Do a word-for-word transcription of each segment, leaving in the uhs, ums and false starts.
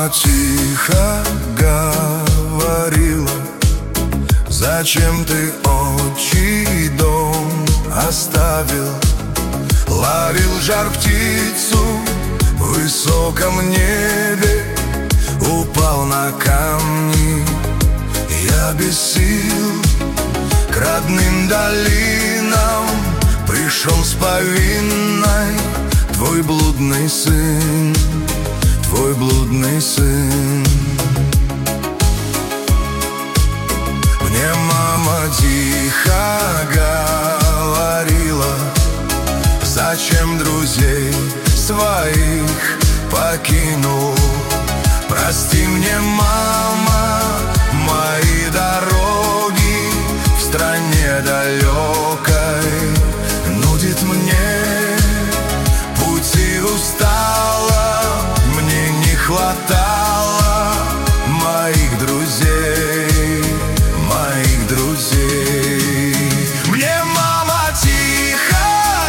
Мама тихо говорила: зачем ты отчий дом оставил? Ловил жар птицу в высоком небе, упал на камни. Я без сил к родным долинам пришел с повинной. Твой блудный сын, твой блудный сын. Мне мама тихо говорила: зачем друзей своих покинул? Прости мне, мама, мои дороги в стране далекой. Нудит мне пути, устала, мне не хватало моих друзей, моих друзей. Мне мама тихо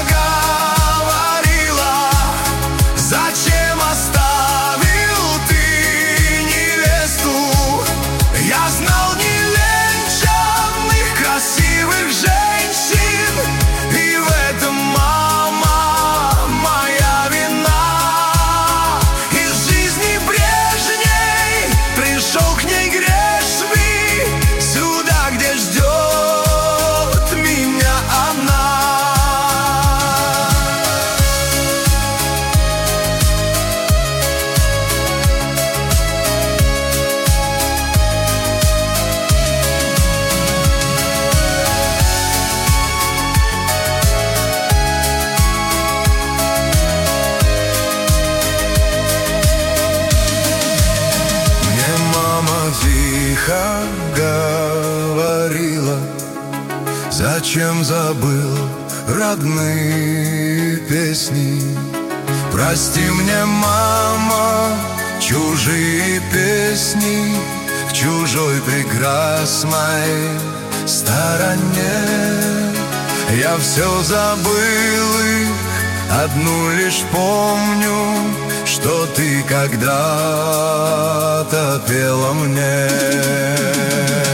говорила: зачем оставил ты невесту? Я знал невенчанных красивых женщин, и в этом, мама, моя вина. Из жизни прежней пришел к ней грешный, сюда, где ждет меня она. Мне мама тихо говорила: зачем забыл родные песни? Прости мне, мама, чужие песни в чужой прекрасной стороне. Я все забыл их, одну лишь помню, что ты когда-то пела мне.